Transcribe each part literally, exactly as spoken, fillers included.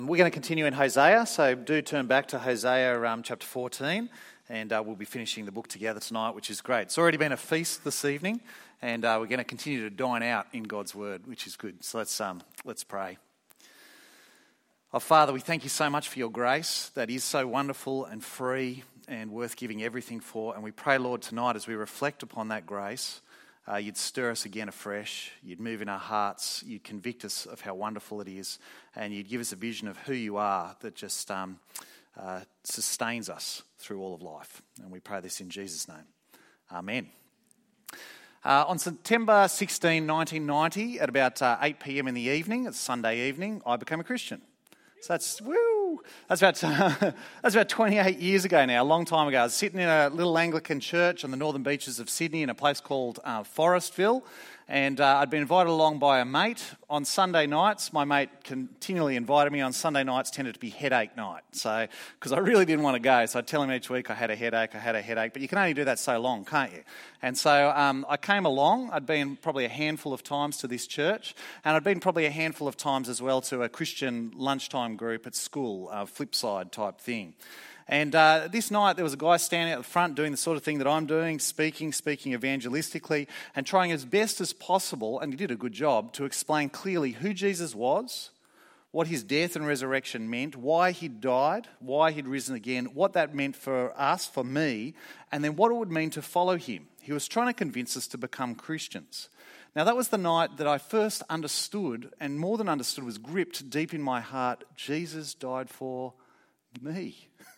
We're going to continue in Hosea, so do turn back to Hosea um, chapter fourteen, and uh, we'll be finishing the book together tonight, which is great. It's already been a feast this evening, and uh, we're going to continue to dine out in God's word, which is good. So let's um, let's pray. Oh, Father, we thank you so much for your grace that is so wonderful and free and worth giving everything for. And we pray, Lord, tonight as we reflect upon that grace, Uh, you'd stir us again afresh, you'd move in our hearts, you'd convict us of how wonderful it is, and you'd give us a vision of who you are that just um, uh, sustains us through all of life. And we pray this in Jesus' name. Amen. Uh, on September sixteenth, nineteen ninety, at about uh, eight p.m. in the evening, it's Sunday evening, I became a Christian. So that's, woo, that's about, uh, that's about twenty-eight years ago now, a long time ago. I was sitting in a little Anglican church on the northern beaches of Sydney in a place called uh, Forestville, and uh, I'd been invited along by a mate. On Sunday nights, my mate continually invited me. On Sunday nights tended to be headache night, so because I really didn't want to go, so I'd tell him each week I had a headache, I had a headache, but you can only do that so long, can't you? And so um, I came along. I'd been probably a handful of times to this church, and I'd been probably a handful of times as well to a Christian lunchtime group at school, a Flipside type thing. And uh, this night there was a guy standing out the front doing the sort of thing that I'm doing, speaking, speaking evangelistically, and trying as best as possible, and he did a good job, to explain clearly who Jesus was, what his death and resurrection meant, why he died, why he'd risen again, what that meant for us, for me, and then what it would mean to follow him. He was trying to convince us to become Christians. Now that was the night that I first understood, and more than understood, was gripped deep in my heart, Jesus died for me.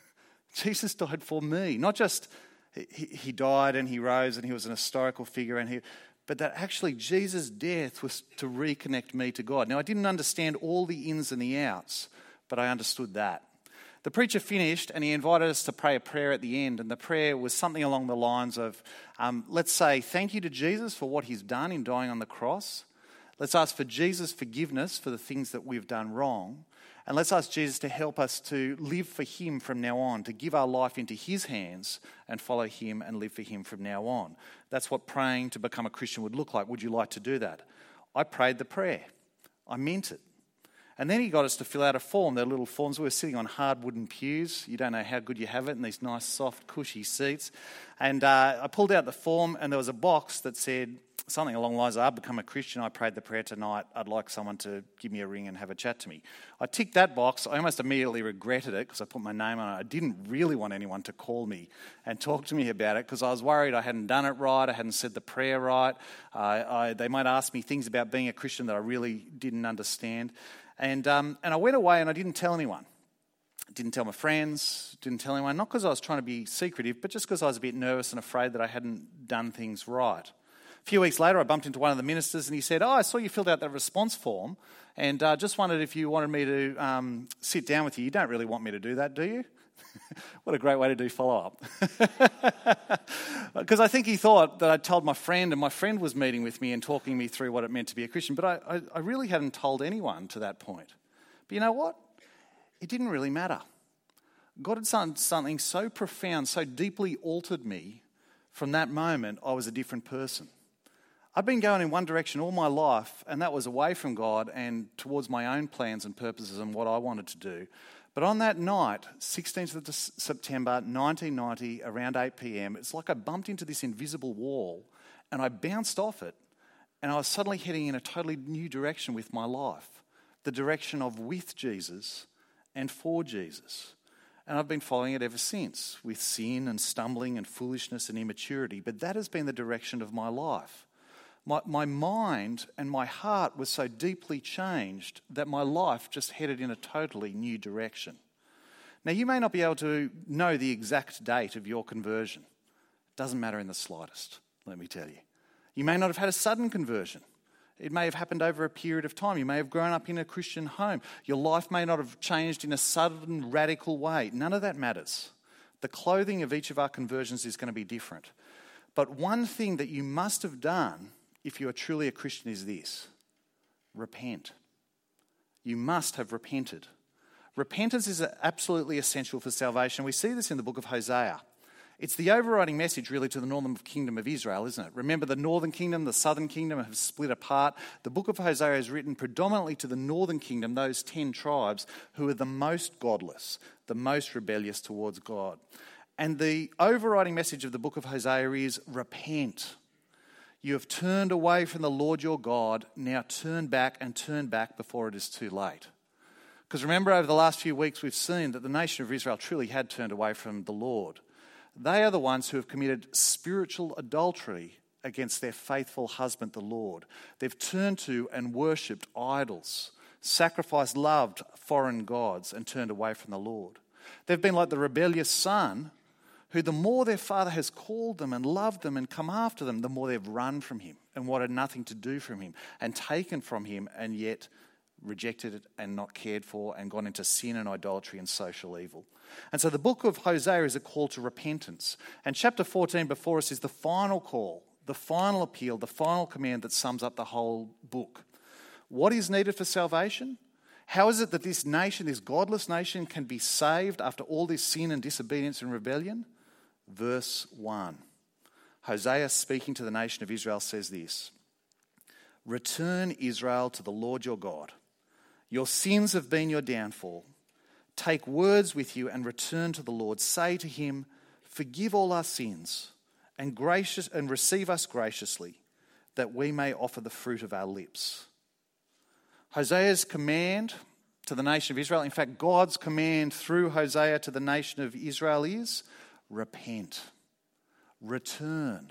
Jesus died for me. Not just he, he died and he rose and he was an historical figure, and he, but that actually Jesus' death was to reconnect me to God. Now I didn't understand all the ins and the outs, but I understood that. The preacher finished and he invited us to pray a prayer at the end, and the prayer was something along the lines of, um, let's say thank you to Jesus for what he's done in dying on the cross. Let's ask for Jesus' forgiveness for the things that we've done wrong. And let's ask Jesus to help us to live for him from now on, to give our life into his hands and follow him and live for him from now on. That's what praying to become a Christian would look like. Would you like to do that? I prayed the prayer. I meant it. And then he got us to fill out a form. They're little forms. We were sitting on hard wooden pews. You don't know how good you have it in these nice, soft, cushy seats. And uh, I pulled out the form, and there was a box that said something along the lines of, I've become a Christian, I prayed the prayer tonight, I'd like someone to give me a ring and have a chat to me. I ticked that box. I almost immediately regretted it because I put my name on it. I didn't really want anyone to call me and talk to me about it because I was worried I hadn't done it right, I hadn't said the prayer right. Uh, I, they might ask me things about being a Christian that I really didn't understand. And um, and I went away and I didn't tell anyone. Didn't tell my friends, didn't tell anyone, not because I was trying to be secretive, but just because I was a bit nervous and afraid that I hadn't done things right. A few weeks later, I bumped into one of the ministers and he said, oh, I saw you filled out that response form and uh, just wondered if you wanted me to um, sit down with you. You don't really want me to do that, do you? What a great way to do follow-up. Because I think he thought that I'd told my friend, and my friend was meeting with me and talking me through what it meant to be a Christian, but I, I, I really hadn't told anyone to that point. But you know what? It didn't really matter. God had done something so profound, so deeply altered me. From that moment, I was a different person. I've been going in one direction all my life, and that was away from God and towards my own plans and purposes and what I wanted to do. But on that night, sixteenth of September nineteen ninety, around eight p.m, it's like I bumped into this invisible wall and I bounced off it, and I was suddenly heading in a totally new direction with my life, the direction of with Jesus and for Jesus. And I've been following it ever since, with sin and stumbling and foolishness and immaturity. But that has been the direction of my life. My, my mind and my heart was so deeply changed that my life just headed in a totally new direction. Now, you may not be able to know the exact date of your conversion. It doesn't matter in the slightest, let me tell you. You may not have had a sudden conversion. It may have happened over a period of time. You may have grown up in a Christian home. Your life may not have changed in a sudden, radical way. None of that matters. The clothing of each of our conversions is going to be different. But one thing that you must have done if you are truly a Christian is this: repent. You must have repented. Repentance is absolutely essential for salvation. We see this in the book of Hosea. It's the overriding message really to the northern kingdom of Israel, isn't it? Remember, the northern kingdom, the southern kingdom have split apart. The book of Hosea is written predominantly to the northern kingdom, those ten tribes who are the most godless, the most rebellious towards God. And the overriding message of the book of Hosea is repent. You have turned away from the Lord your God. Now turn back and turn back before it is too late. Because remember, over the last few weeks, we've seen that the nation of Israel truly had turned away from the Lord. They are the ones who have committed spiritual adultery against their faithful husband, the Lord. They've turned to and worshipped idols, sacrificed loved foreign gods, and turned away from the Lord. They've been like the rebellious son, who the more their father has called them and loved them and come after them, the more they've run from him and wanted nothing to do from him and taken from him, and yet rejected it and not cared for and gone into sin and idolatry and social evil. And so the book of Hosea is a call to repentance. And chapter fourteen before us is the final call, the final appeal, the final command that sums up the whole book. What is needed for salvation? How is it that this nation, this godless nation, can be saved after all this sin and disobedience and rebellion? Verse one. Hosea, speaking to the nation of Israel, says this: Return, Israel, to the Lord your God. Your sins have been your downfall. Take words with you and return to the Lord. Say to him, forgive all our sins and gracious and receive us graciously, that we may offer the fruit of our lips. Hosea's command to the nation of Israel, in fact, God's command through Hosea to the nation of Israel is repent, return.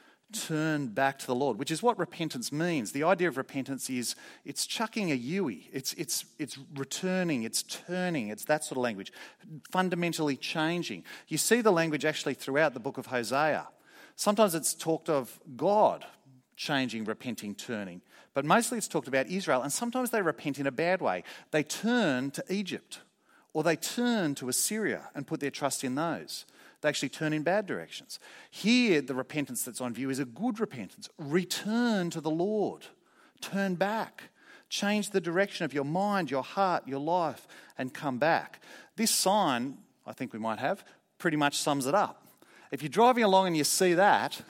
Turn back to the Lord, which is what repentance means. The idea of repentance is it's chucking a Yui. It's it's it's returning, it's turning, it's that sort of language, fundamentally changing. You see the language actually throughout the book of Hosea. Sometimes it's talked of God changing, repenting, turning, but mostly it's talked about Israel, and sometimes they repent in a bad way. They turn to Egypt, or they turn to Assyria and put their trust in those. They actually turn in bad directions. Here, the repentance that's on view is a good repentance. Return to the Lord. Turn back. Change the direction of your mind, your heart, your life, and come back. This sign, I think we might have, pretty much sums it up. If you're driving along and you see that,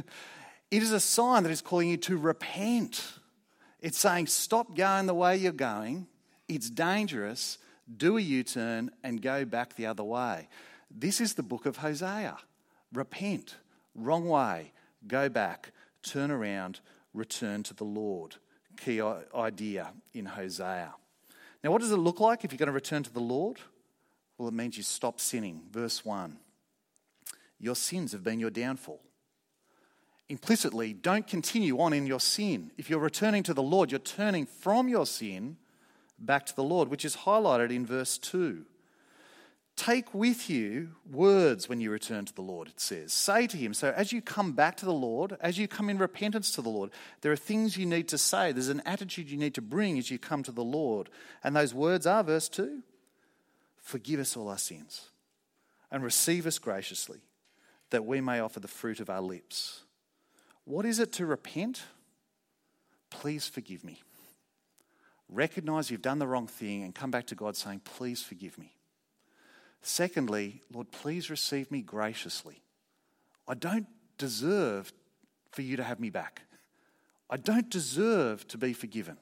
it is a sign that is calling you to repent. It's saying, stop going the way you're going. It's dangerous. Do a U-turn and go back the other way. This is the book of Hosea. Repent, wrong way, go back, turn around, return to the Lord. Key idea in Hosea. Now, what does it look like if you're going to return to the Lord? Well, it means you stop sinning. Verse one. Your sins have been your downfall. Implicitly, don't continue on in your sin. If you're returning to the Lord, you're turning from your sin back to the Lord, which is highlighted in verse two. Take with you words when you return to the Lord, it says. Say to him. So as you come back to the Lord, as you come in repentance to the Lord, there are things you need to say. There's an attitude you need to bring as you come to the Lord. And those words are, verse two, forgive us all our sins and receive us graciously, that we may offer the fruit of our lips. What is it to repent? Please forgive me. Recognize you've done the wrong thing and come back to God saying, please forgive me. Secondly, Lord, please receive me graciously. I don't deserve for you to have me back. I don't deserve to be forgiven.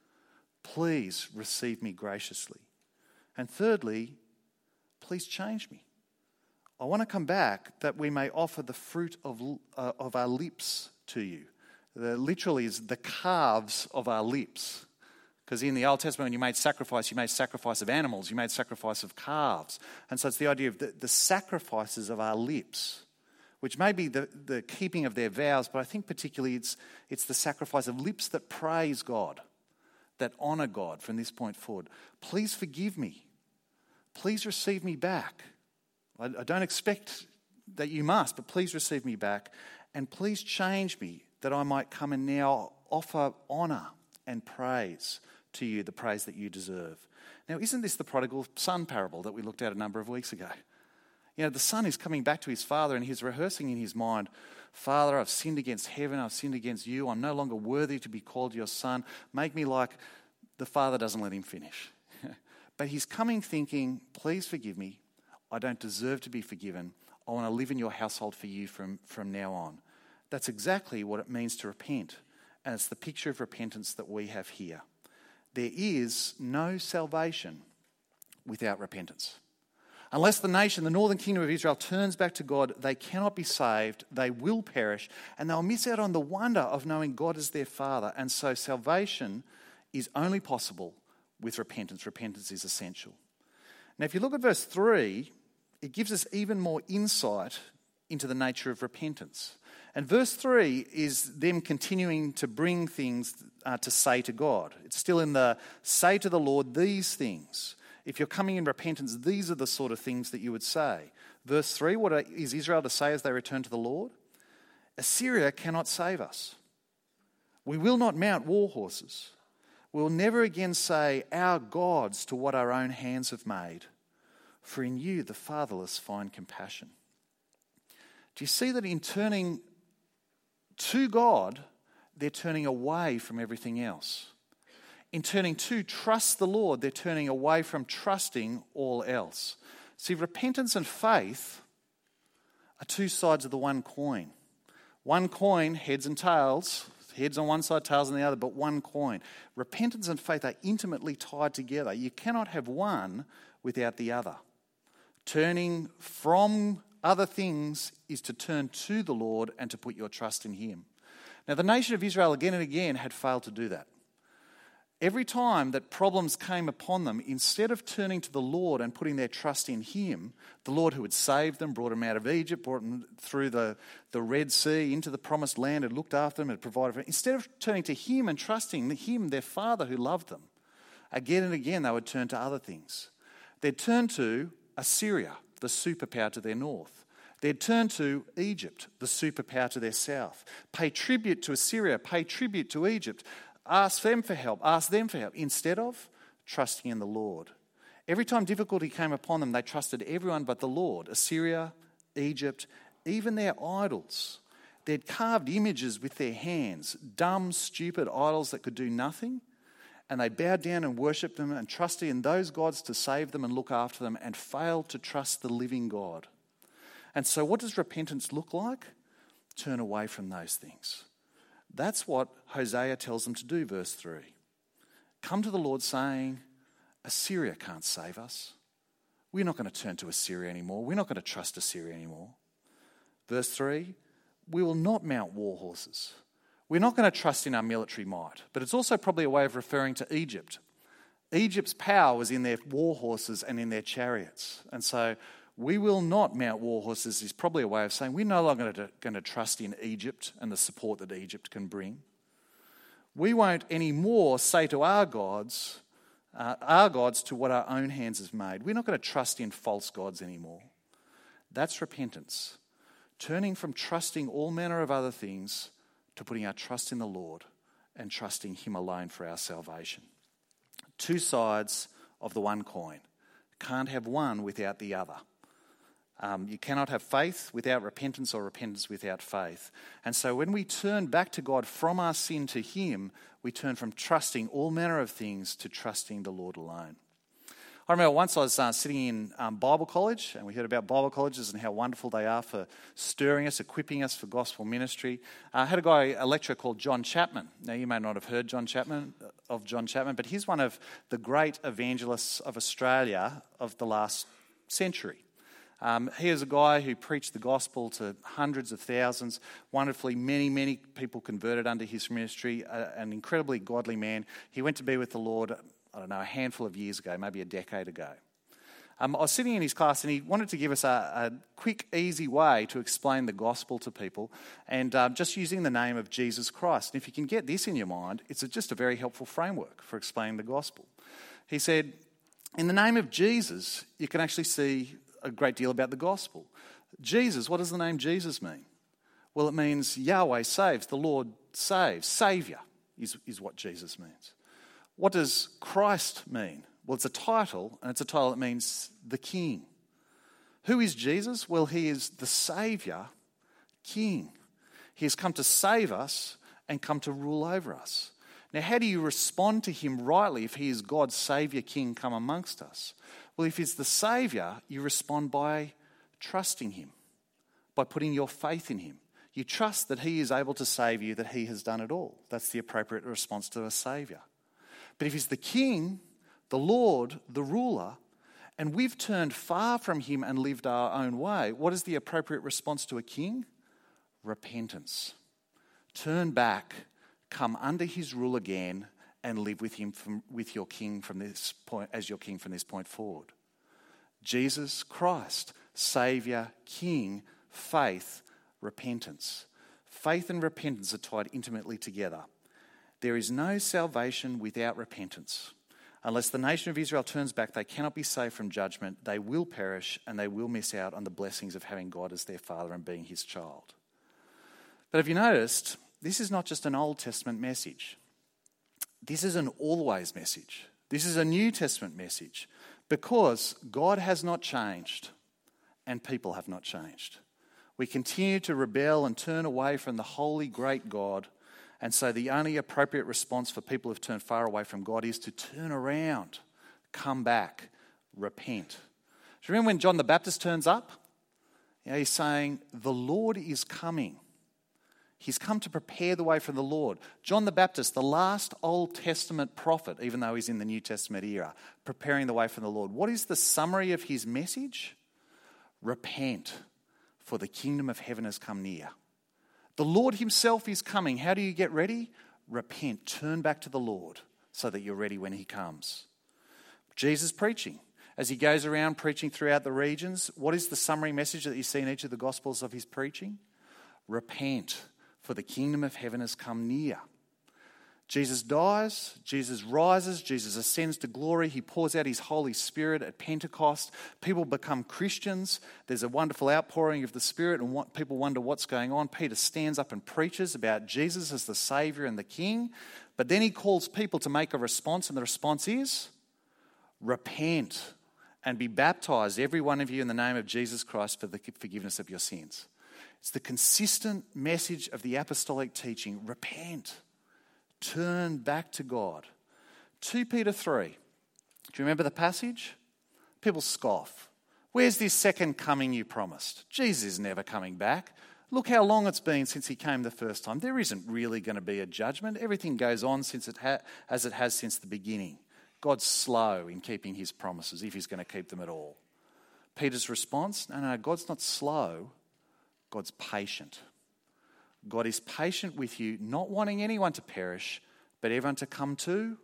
Please receive me graciously. And thirdly, please change me. I want to come back that we may offer the fruit of, uh, of our lips to you. The, literally is the calves of our lips. Because in the Old Testament, when you made sacrifice, you made sacrifice of animals, you made sacrifice of calves. And so it's the idea of the, the sacrifices of our lips, which may be the, the keeping of their vows, but I think particularly it's, it's the sacrifice of lips that praise God, that honour God from this point forward. Please forgive me. Please receive me back. I, I don't expect that you must, but please receive me back. And please change me that I might come and now offer honour and praise to you, the praise that you deserve. Now, isn't this the prodigal son parable that we looked at a number of weeks ago? You know, the son is coming back to his father and he's rehearsing in his mind, Father, I've sinned against heaven, I've sinned against you, I'm no longer worthy to be called your son. Make me like... The father doesn't let him finish. But he's coming thinking, please forgive me. I don't deserve to be forgiven. I want to live in your household for you from, from now on. That's exactly what it means to repent. And it's the picture of repentance that we have here. There is no salvation without repentance. Unless the nation, the northern kingdom of Israel, turns back to God, they cannot be saved, they will perish, and they'll miss out on the wonder of knowing God as their Father. And so salvation is only possible with repentance. Repentance is essential. Now, if you look at verse three, it gives us even more insight into the nature of repentance. And verse three is them continuing to bring things uh, to say to God. It's still in the say to the Lord these things. If you're coming in repentance, these are the sort of things that you would say. Verse three, what is Israel to say as they return to the Lord? Assyria cannot save us. We will not mount war horses. We will never again say, our gods, to what our own hands have made. For in you the fatherless find compassion. Do you see that in turning to God, they're turning away from everything else? In turning to trust the Lord, they're turning away from trusting all else. See, repentance and faith are two sides of the one coin. One coin, heads and tails, heads on one side, tails on the other, but one coin. Repentance and faith are intimately tied together. You cannot have one without the other. Turning from other things is to turn to the Lord and to put your trust in Him. Now, the nation of Israel again and again had failed to do that. Every time that problems came upon them, instead of turning to the Lord and putting their trust in Him, the Lord who had saved them, brought them out of Egypt, brought them through the, the Red Sea into the promised land, had looked after them, had provided for them, instead of turning to Him and trusting Him, their Father who loved them, again and again they would turn to other things. They'd turn to Assyria, the superpower to their north. They'd turn to Egypt, the superpower to their south. Pay tribute to Assyria, pay tribute to Egypt. Ask them for help, ask them for help, instead of trusting in the Lord. Every time difficulty came upon them, they trusted everyone but the Lord. Assyria, Egypt, even their idols. They'd carved images with their hands, dumb, stupid idols that could do nothing, and they bowed down and worshipped them and trusted in those gods to save them and look after them, and failed to trust the living God. And so what does repentance look like? Turn away from those things. That's what Hosea tells them to do, verse three. Come to the Lord saying, Assyria can't save us. We're not going to turn to Assyria anymore. We're not going to trust Assyria anymore. Verse three, we will not mount war horses. We're not going to trust in our military might. But it's also probably a way of referring to Egypt. Egypt's power was in their war horses and in their chariots. And so we will not mount war horses is probably a way of saying we're no longer going to trust in Egypt and the support that Egypt can bring. We won't anymore say to our gods, uh, our gods to what our own hands have made. We're not going to trust in false gods anymore. That's repentance. Turning from trusting all manner of other things to putting our trust in the Lord and trusting Him alone for our salvation. Two sides of the one coin. Can't have one without the other. Um, you cannot have faith without repentance, or repentance without faith. And so when we turn back to God from our sin to Him, we turn from trusting all manner of things to trusting the Lord alone. I remember once I was uh, sitting in um, Bible college, and we heard about Bible colleges and how wonderful they are for stirring us, equipping us for gospel ministry. Uh, I had a guy, a lecturer called John Chapman. Now, you may not have heard John Chapman of John Chapman, but he's one of the great evangelists of Australia of the last century. Um, he is a guy who preached the gospel to hundreds of thousands. Wonderfully, many, many people converted under his ministry. Uh, an incredibly godly man. He went to be with the Lord, I don't know, a handful of years ago, maybe a decade ago. Um, I was sitting in his class and he wanted to give us a, a quick, easy way to explain the gospel to people, and um, just using the name of Jesus Christ. And if you can get this in your mind, it's a, just a very helpful framework for explaining the gospel. He said, in the name of Jesus, you can actually see a great deal about the gospel. Jesus, what does the name Jesus mean? Well, it means Yahweh saves, the Lord saves. Saviour is, is what Jesus means. What does Christ mean? Well, it's a title, and it's a title that means the King. Who is Jesus? Well, He is the Saviour, King. He has come to save us and come to rule over us. Now, how do you respond to Him rightly if He is God's Saviour, King, come amongst us? Well, if He's the Saviour, you respond by trusting Him. by putting your faith in him. You trust that he is able to save you, that he has done it all. That's the appropriate response to a saviour. But if he's the king, the Lord, the ruler, and we've turned far from him and lived our own way, what is the appropriate response to a king? Repentance. Turn back, come under his rule again, and live with him from, with your king from this point, as your king from this point forward. Jesus Christ, Saviour, King, faith, repentance. Faith and repentance are tied intimately together. There is no salvation without repentance. Unless the nation of Israel turns back, they cannot be saved from judgment. They will perish and they will miss out on the blessings of having God as their Father and being his child. But have you noticed, this is not just an Old Testament message. This is an always message. This is a New Testament message because God has not changed and people have not changed. We continue to rebel and turn away from the holy, great God. And so the only appropriate response for people who've turned far away from God is to turn around, come back, repent. Do you remember when John the Baptist turns up? You know, he's saying, the Lord is coming. He's come to prepare the way for the Lord. John the Baptist, the last Old Testament prophet, even though he's in the New Testament era, preparing the way for the Lord. What is the summary of his message? Repent, for the kingdom of heaven has come near. The Lord himself is coming. How do you get ready? Repent, turn back to the Lord so that you're ready when he comes. Jesus preaching. As he goes around preaching throughout the regions, what is the summary message that you see in each of the Gospels of his preaching? Repent, for the kingdom of heaven has come near. Jesus dies, Jesus rises, Jesus ascends to glory. He pours out his Holy Spirit at Pentecost. People become Christians. There's a wonderful outpouring of the Spirit and what, people wonder what's going on. Peter stands up and preaches about Jesus as the Saviour and the King. But then he calls people to make a response, and the response is, repent and be baptised, every one of you, in the name of Jesus Christ for the forgiveness of your sins. It's the consistent message of the apostolic teaching. Repent. Turn back to God. Second Peter three. Do you remember the passage? People scoff. Where's this second coming you promised? Jesus is never coming back. Look how long it's been since he came the first time. There isn't really going to be a judgment. Everything goes on since it ha- as it has since the beginning. God's slow in keeping his promises, if he's going to keep them at all. Peter's response, no, no, God's not slow. God's patient. God is patient with you, not wanting anyone to perish, but everyone to come to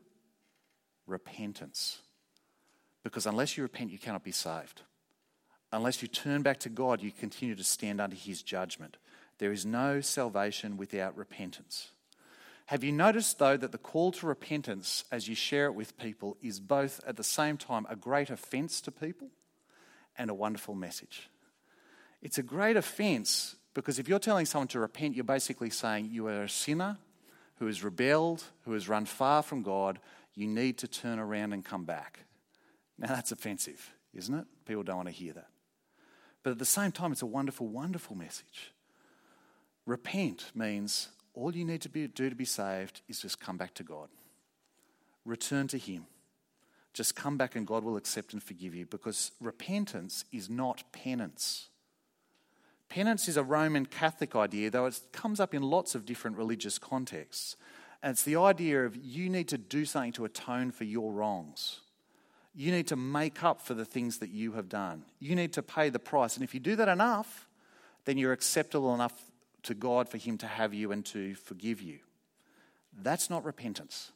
repentance. Because unless you repent, you cannot be saved. Unless you turn back to God, you continue to stand under his judgment. There is no salvation without repentance. Have you noticed, though, that the call to repentance, as you share it with people, is both at the same time a great offence to people and a wonderful message? It's a great offence because if you're telling someone to repent, you're basically saying you are a sinner who has rebelled, who has run far from God. You need to turn around and come back. Now that's offensive, isn't it? People don't want to hear that. But at the same time, it's a wonderful, wonderful message. Repent means all you need to be, do to be saved is just come back to God. Return to him. Just come back and God will accept and forgive you, because repentance is not penance. Penance is a Roman Catholic idea, though it comes up in lots of different religious contexts. And it's the idea of you need to do something to atone for your wrongs. You need to make up for the things that you have done. You need to pay the price. And if you do that enough, then you're acceptable enough to God for him to have you and to forgive you. That's not repentance.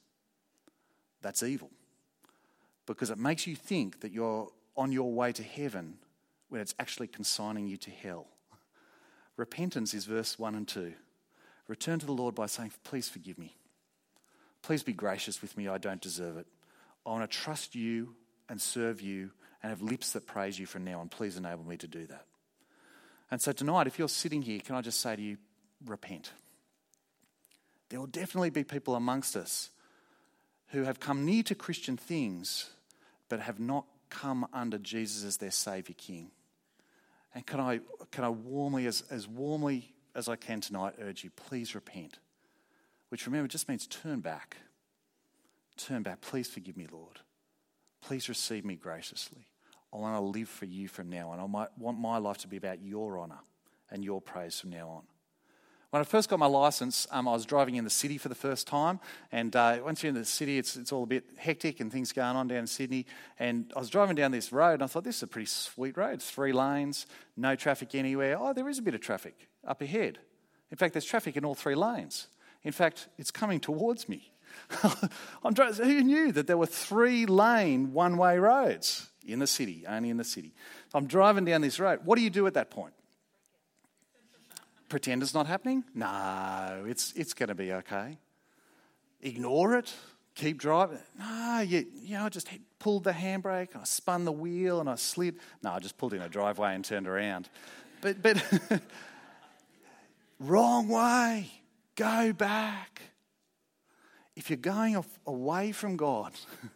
That's evil. Because it makes you think that you're on your way to heaven when it's actually consigning you to hell. Repentance is verse one and two. Return to the Lord by saying, please forgive me. Please be gracious with me. I don't deserve it. I want to trust you and serve you and have lips that praise you from now on. Please enable me to do that. And so tonight, if you're sitting here, can I just say to you, repent. There will definitely be people amongst us who have come near to Christian things but have not come under Jesus as their Saviour King. And can I can I warmly, as, as warmly as I can tonight, urge you, please repent. Which, remember, just means turn back. Turn back. Please forgive me, Lord. Please receive me graciously. I want to live for you from now on. I might want my life to be about your honour and your praise from now on. When I first got my licence, um, I was driving in the city for the first time, and uh, once you're in the city, it's it's all a bit hectic and things going on down in Sydney. And I was driving down this road, and I thought, this is a pretty sweet road. It's three lanes, no traffic anywhere. Oh, there is a bit of traffic up ahead. In fact, there's traffic in all three lanes. In fact, it's coming towards me. I'm driving, who knew that there were three lane one-way roads in the city, only in the city? So I'm driving down this road. What do you do at that point? Pretend it's not happening? No, it's it's going to be okay. Ignore it. Keep driving. No, you, you know, I just hit, pulled the handbrake, and I spun the wheel, and I slid. No, I just pulled in a driveway and turned around. But but wrong way. Go back. If you're going off, away from God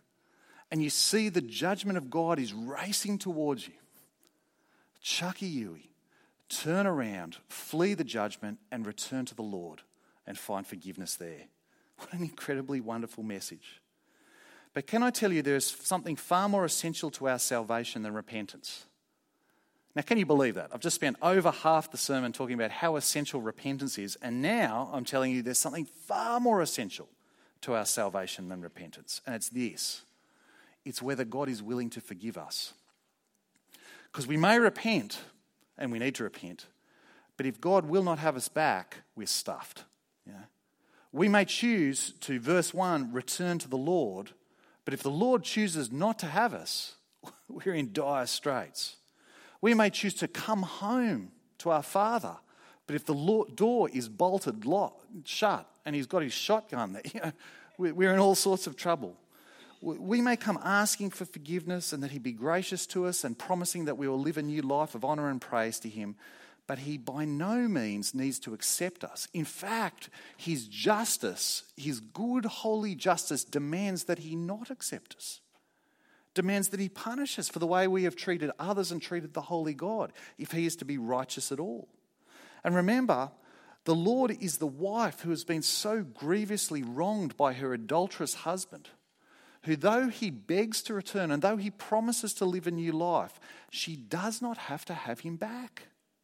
and you see the judgment of God is racing towards you, chuck a Yui, turn around, flee the judgment and return to the Lord and find forgiveness there. What an incredibly wonderful message. But can I tell you, there is something far more essential to our salvation than repentance. Now, can you believe that? I've just spent over half the sermon talking about how essential repentance is, and now I'm telling you there's something far more essential to our salvation than repentance, and it's this. It's whether God is willing to forgive us. Because we may repent, and we need to repent, but if God will not have us back, we're stuffed. You know? We may choose to, verse one, return to the Lord, but if the Lord chooses not to have us, we're in dire straits. We may choose to come home to our Father, but if the door is bolted locked, shut and he's got his shotgun there, you know, we're in all sorts of trouble. We may come asking for forgiveness and that he be gracious to us and promising that we will live a new life of honour and praise to him, but he by no means needs to accept us. In fact, his justice, his good, holy justice demands that he not accept us. Demands that he punish us for the way we have treated others and treated the holy God, if he is to be righteous at all. And remember, the Lord is the wife who has been so grievously wronged by her adulterous husband, who though he begs to return and though he promises to live a new life, she does not have to have him back.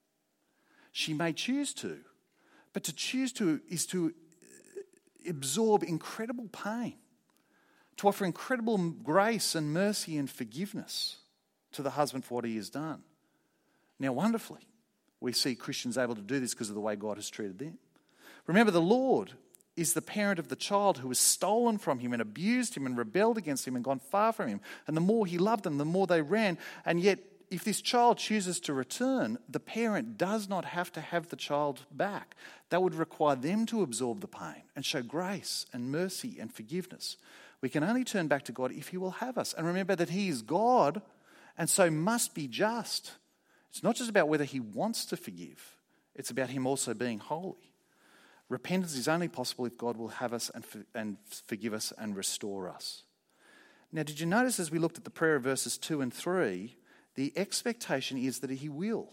She may choose to, but to choose to is to absorb incredible pain, to offer incredible grace and mercy and forgiveness to the husband for what he has done. Now, wonderfully, we see Christians able to do this because of the way God has treated them. Remember, the Lord is the parent of the child who was stolen from him and abused him and rebelled against him and gone far from him. And the more he loved them, the more they ran. And yet, if this child chooses to return, the parent does not have to have the child back. That would require them to absorb the pain and show grace and mercy and forgiveness. We can only turn back to God if he will have us. And remember that he is God and so must be just. It's not just about whether he wants to forgive. It's about him also being holy. Repentance is only possible if God will have us and, for, and forgive us and restore us. Now, did you notice as we looked at the prayer of verses two and three, the expectation is that he will.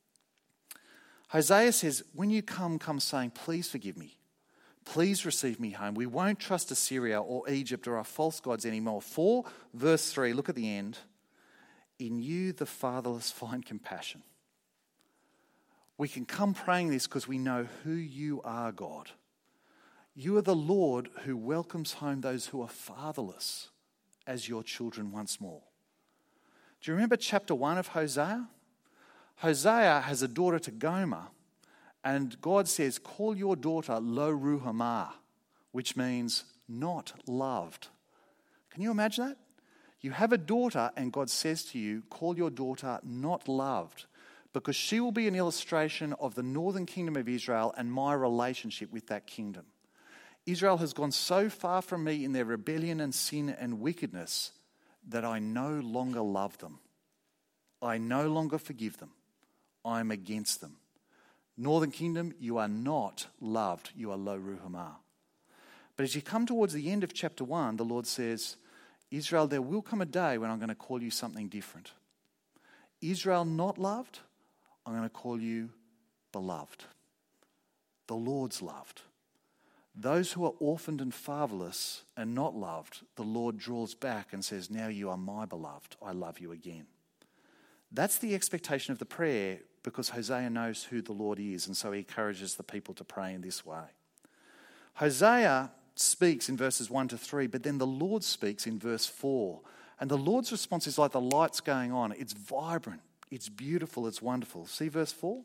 Hosea says, when you come, come saying, please forgive me. Please receive me home. We won't trust Assyria or Egypt or our false gods anymore. For, verse three, look at the end. In you the fatherless find compassion. We can come praying this because we know who you are, God. You are the Lord who welcomes home those who are fatherless as your children once more. Do you remember chapter one of Hosea? Hosea has a daughter to Gomer, and God says, call your daughter Lo Ruhamah, which means not loved. Can you imagine that? You have a daughter and God says to you, call your daughter not loved, because she will be an illustration of the northern kingdom of Israel and my relationship with that kingdom. Israel has gone so far from me in their rebellion and sin and wickedness that I no longer love them. I no longer forgive them. I am against them. Northern kingdom, you are not loved. You are Lo Ruhamah. But as you come towards the end of chapter one, the Lord says, Israel, there will come a day when I'm going to call you something different. Israel not loved, I'm going to call you beloved. The Lord's loved. Those who are orphaned and fatherless and not loved, the Lord draws back and says, now you are my beloved. I love you again. That's the expectation of the prayer because Hosea knows who the Lord is, and so he encourages the people to pray in this way. Hosea speaks in verses one to three, but then the Lord speaks in verse four. And the Lord's response is like the lights going on. It's vibrant, it's beautiful, it's wonderful. See verse four?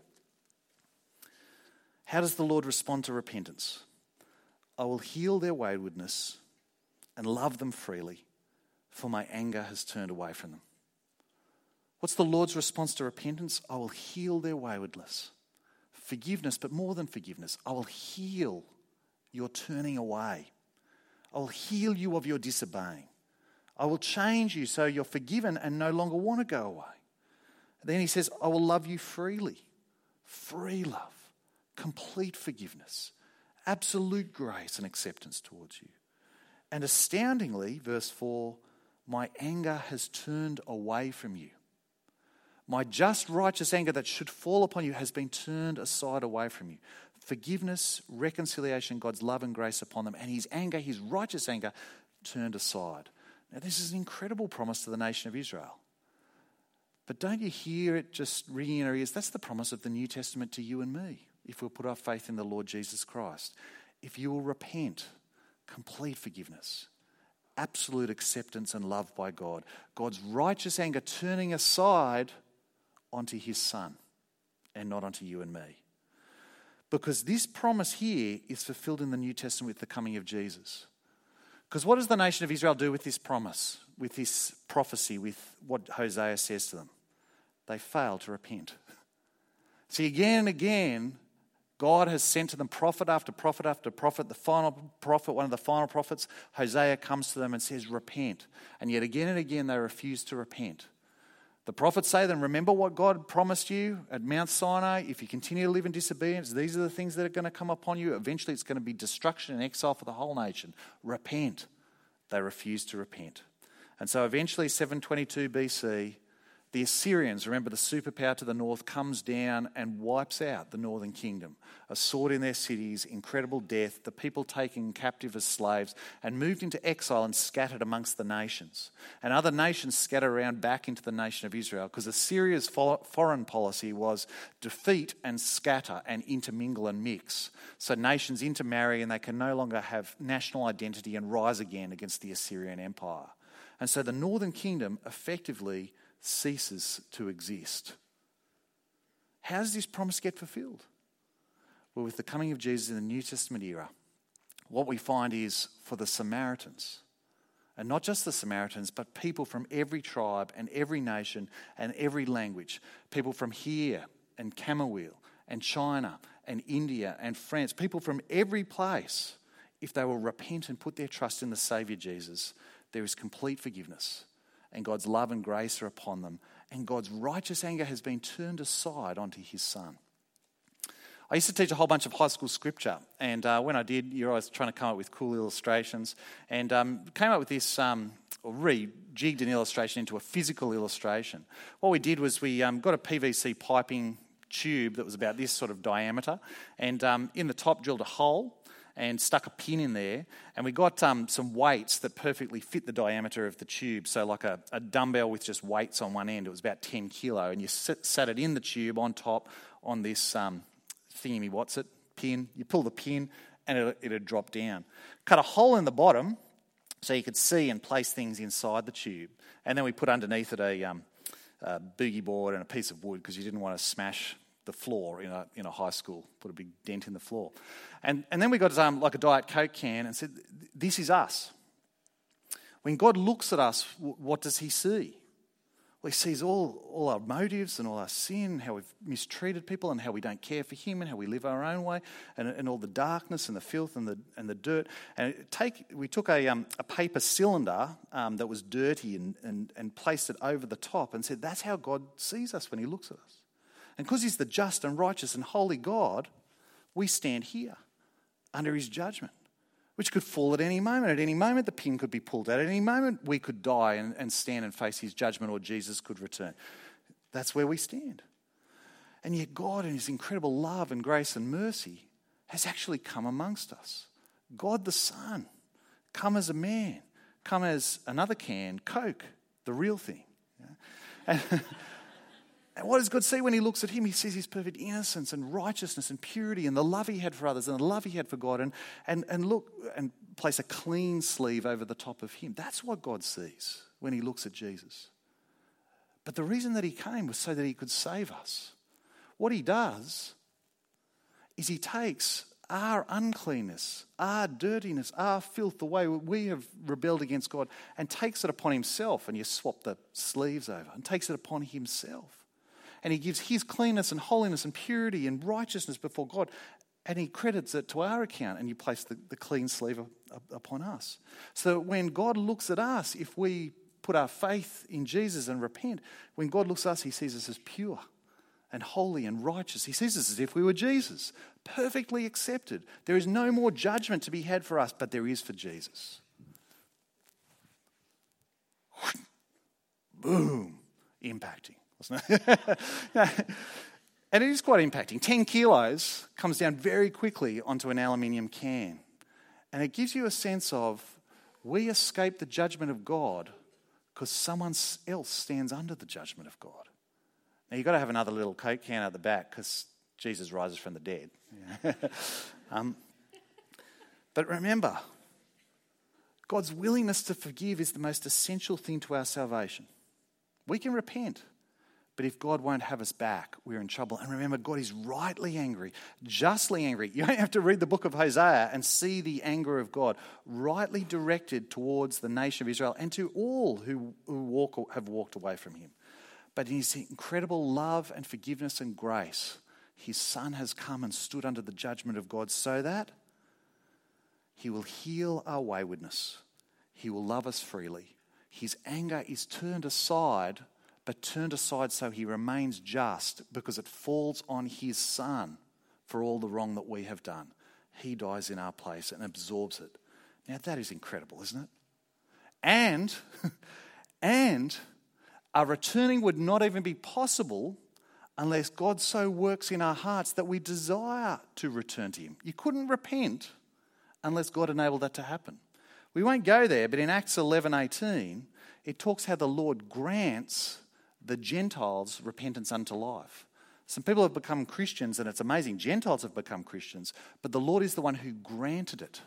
How does the Lord respond to repentance? I will heal their waywardness and love them freely, for my anger has turned away from them. What's the Lord's response to repentance? I will heal their waywardness. Forgiveness, but more than forgiveness. I will heal your turning away. I will heal you of your disobeying. I will change you so you're forgiven and no longer want to go away. Then he says, I will love you freely. Free love. Complete forgiveness. Absolute grace and acceptance towards you. And astoundingly, verse four, my anger has turned away from you. My just, righteous anger that should fall upon you has been turned aside away from you. Forgiveness, reconciliation, God's love and grace upon them, and his anger, his righteous anger, turned aside. Now, this is an incredible promise to the nation of Israel. But don't you hear it just ringing in our ears? That's the promise of the New Testament to you and me, if we'll put our faith in the Lord Jesus Christ. If you will repent, complete forgiveness, absolute acceptance and love by God, God's righteous anger turning aside onto his Son and not onto you and me. Because this promise here is fulfilled in the New Testament with the coming of Jesus. Because what does the nation of Israel do with this promise, with this prophecy, with what Hosea says to them? They fail to repent. See, again and again, God has sent to them prophet after prophet after prophet. The final prophet, one of the final prophets, Hosea, comes to them and says, repent. And yet again and again they refuse to repent. The prophets say to them, remember what God promised you at Mount Sinai? If you continue to live in disobedience, these are the things that are going to come upon you. Eventually it's going to be destruction and exile for the whole nation. Repent. They refuse to repent. And so eventually, seven twenty-two B C, the Assyrians, remember the superpower to the north, comes down and wipes out the northern kingdom. A sword in their cities, incredible death, the people taken captive as slaves and moved into exile and scattered amongst the nations. And other nations scatter around back into the nation of Israel because Assyria's foreign policy was defeat and scatter and intermingle and mix. So nations intermarry and they can no longer have national identity and rise again against the Assyrian Empire. And so the northern kingdom effectively ceases to exist. How does this promise get fulfilled? Well, with the coming of Jesus in the New Testament era, what we find is for the Samaritans, and not just the Samaritans, but people from every tribe and every nation and every language, people from here and Camberwell and China and India and France, people from every place, if they will repent and put their trust in the Saviour Jesus, there is complete forgiveness. And God's love and grace are upon them. And God's righteous anger has been turned aside onto his Son. I used to teach a whole bunch of high school scripture. And uh, when I did, you're always trying to come up with cool illustrations. And um, came up with this, um, or rejigged an illustration into a physical illustration. What we did was we um, got a P V C piping tube that was about this sort of diameter. And um, in the top drilled a hole and stuck a pin in there, and we got um, some weights that perfectly fit the diameter of the tube. So like a, a dumbbell with just weights on one end, it was about ten kilo, and you sit, sat it in the tube on top on this um, thingy, what's it, pin. You pull the pin and it it'd drop down. Cut a hole in the bottom so you could see and place things inside the tube. And then we put underneath it a, um, a boogie board and a piece of wood because you didn't want to smash the floor in a in a high school, put a big dent in the floor. And and then we got um, like a Diet Coke can and said, this is us. When God looks at us, what does he see? Well, he sees all, all our motives and all our sin, how we've mistreated people and how we don't care for him and how we live our own way and, and all the darkness and the filth and the and the dirt. And take we took a um, a paper cylinder um, that was dirty and, and, and placed it over the top and said, that's how God sees us when he looks at us. And because he's the just and righteous and holy God, we stand here under his judgment, which could fall at any moment. At any moment, the pin could be pulled out. At any moment, we could die and, and stand and face his judgment, or Jesus could return. That's where we stand. And yet God, in his incredible love and grace and mercy, has actually come amongst us. God the Son, come as a man, come as another can, Coke, the real thing. Yeah? And And what does God see when he looks at him? He sees his perfect innocence and righteousness and purity and the love he had for others and the love he had for God. And, and, and look, and place a clean sleeve over the top of him. That's what God sees when he looks at Jesus. But the reason that he came was so that he could save us. What he does is he takes our uncleanness, our dirtiness, our filth, the way we have rebelled against God, and takes it upon himself. And you swap the sleeves over and takes it upon himself. And he gives his cleanness and holiness and purity and righteousness before God. And he credits it to our account, and you place the, the clean sleeve upon us. So when God looks at us, if we put our faith in Jesus and repent, when God looks at us, he sees us as pure and holy and righteous. He sees us as if we were Jesus, perfectly accepted. There is no more judgment to be had for us, but there is for Jesus. Boom. Impacting, wasn't it? And it is quite impacting. Ten kilos comes down very quickly onto an aluminium can. And it gives you a sense of we escape the judgment of God because someone else stands under the judgment of God. Now, you've got to have another little Coke can at the back because Jesus rises from the dead. um, but remember, God's willingness to forgive is the most essential thing to our salvation. We can repent, but if God won't have us back, we're in trouble. And remember, God is rightly angry, justly angry. You don't have to read the book of Hosea and see the anger of God, rightly directed towards the nation of Israel and to all who, who walk, have walked away from him. But in his incredible love and forgiveness and grace, his Son has come and stood under the judgment of God so that he will heal our waywardness. He will love us freely. His anger is turned aside, but turned aside so he remains just because it falls on his Son for all the wrong that we have done. He dies in our place and absorbs it. Now that is incredible, isn't it? And, and our returning would not even be possible unless God so works in our hearts that we desire to return to him. You couldn't repent unless God enabled that to happen. We won't go there, but in Acts eleven eighteen, it talks how the Lord grants the Gentiles repentance unto life. Some people have become Christians, and it's amazing. Gentiles have become Christians, but the Lord is the one who granted it,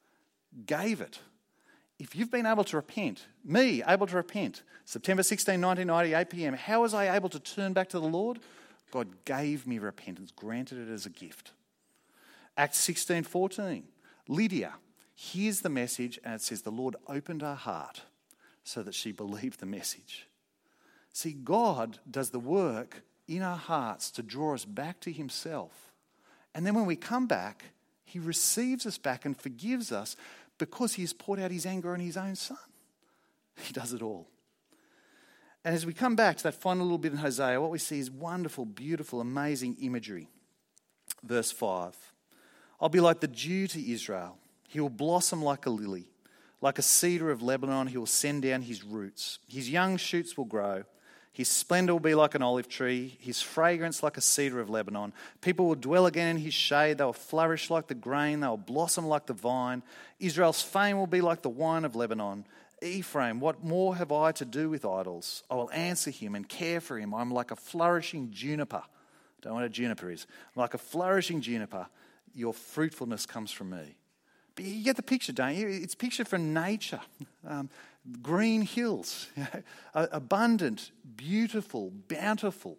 gave it. If you've been able to repent, me able to repent, September sixteenth, nineteen ninety, eight p.m, how was I able to turn back to the Lord? God gave me repentance, granted it as a gift. Acts sixteen fourteen, Lydia hears the message, and it says the Lord opened her heart so that she believed the message. See, God does the work in our hearts to draw us back to himself. And then when we come back, he receives us back and forgives us because he has poured out his anger on his own Son. He does it all. And as we come back to that final little bit in Hosea, what we see is wonderful, beautiful, amazing imagery. Verse five. I'll be like the dew to Israel. He will blossom like a lily. Like a cedar of Lebanon, he will send down his roots. His young shoots will grow. His splendor will be like an olive tree. His fragrance like a cedar of Lebanon. People will dwell again in his shade. They will flourish like the grain. They will blossom like the vine. Israel's fame will be like the wine of Lebanon. Ephraim, what more have I to do with idols? I will answer him and care for him. I'm like a flourishing juniper. Don't know what a juniper is. I'm like a flourishing juniper. Your fruitfulness comes from me. But you get the picture, don't you? It's pictured from nature. Um, green hills, you know, abundant, beautiful, bountiful.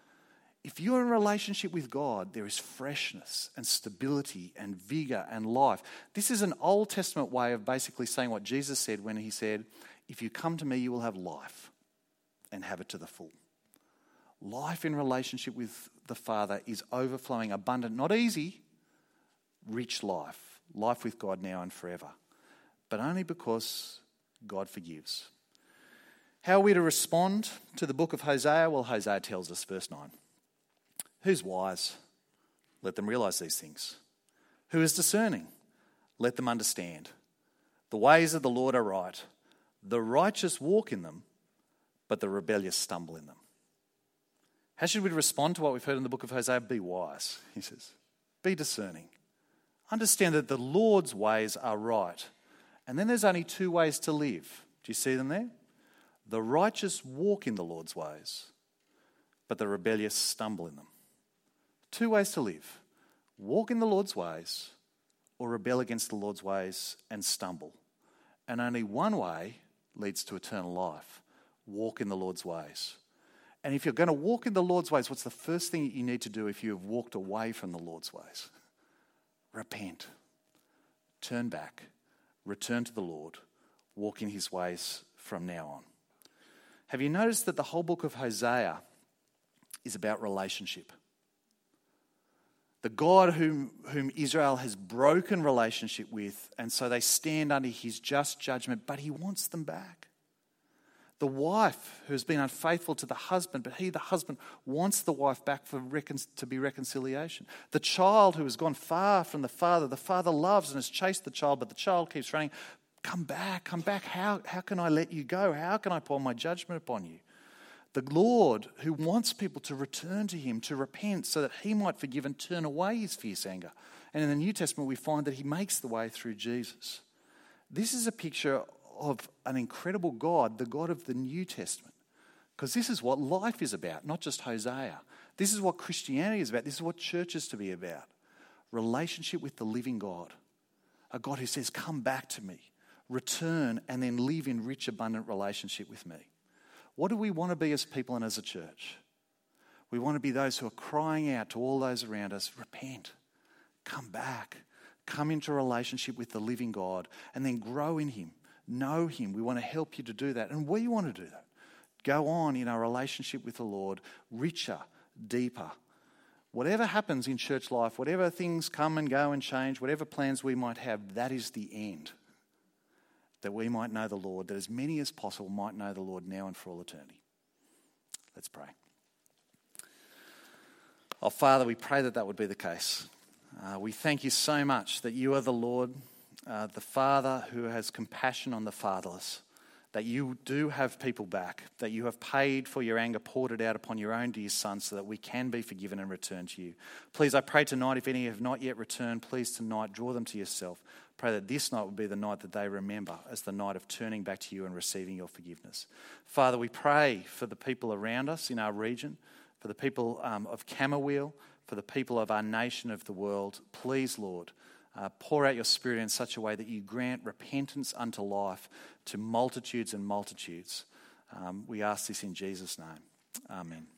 If you're in a relationship with God, there is freshness and stability and vigor and life. This is an Old Testament way of basically saying what Jesus said when he said, if you come to me, you will have life and have it to the full. Life in relationship with the Father is overflowing, abundant, not easy, rich life. Life with God now and forever. But only because God forgives. How are we to respond to the book of Hosea? Well, Hosea tells us, verse nine. Who's wise? Let them realize these things. Who is discerning? Let them understand. The ways of the Lord are right. The righteous walk in them, but the rebellious stumble in them. How should we respond to what we've heard in the book of Hosea? Be wise, he says. Be discerning. Understand that the Lord's ways are right. And then there's only two ways to live. Do you see them there? The righteous walk in the Lord's ways. but the rebellious stumble in them. Two ways to live: walk in the Lord's ways or rebel against the Lord's ways and stumble. And only one way leads to eternal life: walk in the Lord's ways. And if you're going to walk in the Lord's ways, what's the first thing that you need to do if you have walked away from the Lord's ways? Repent. Turn back. Return to the Lord. Walk in his ways from now on. Have you noticed that the whole book of Hosea is about relationship? The God whom, whom Israel has broken relationship with, and so they stand under his just judgment, but he wants them back. The wife who has been unfaithful to the husband, but he, the husband, wants the wife back for recon- to be reconciliation. The child who has gone far from the father, the father loves and has chased the child, but the child keeps running. Come back, come back. How, how can I let you go? How can I pour my judgment upon you? The Lord who wants people to return to him, to repent, so that he might forgive and turn away his fierce anger. And in the New Testament, we find that he makes the way through Jesus. This is a picture of an incredible God, the God of the New Testament. Because this is what life is about, not just Hosea. This is what Christianity is about. This is what church is to be about. Relationship with the living God. A God who says, come back to me, return, and then live in rich, abundant relationship with me. What do we want to be as people and as a church? We want to be those who are crying out to all those around us, repent, come back, come into a relationship with the living God, and then grow in him, know him. We want to help you to do that, and we want to do that. Go on in our relationship with the Lord, richer, deeper. Whatever happens in church life, whatever things come and go and change, whatever plans we might have, that is the end. That we might know the Lord, that as many as possible might know the Lord now and for all eternity. Let's pray. Oh, Father, we pray that that would be the case. Uh, we thank you so much that you are the Lord, uh, the Father who has compassion on the fatherless, that you do have people back, that you have paid for your anger, poured it out upon your own dear Son so that we can be forgiven and return to you. Please, I pray tonight, if any have not yet returned, please tonight draw them to yourself. Pray that this night would be the night that they remember as the night of turning back to you and receiving your forgiveness. Father, we pray for the people around us in our region, for the people um, of Camberwell, for the people of our nation, of the world. Please, Lord, uh, pour out your Spirit in such a way that you grant repentance unto life to multitudes and multitudes. Um, we ask this in Jesus' name. Amen.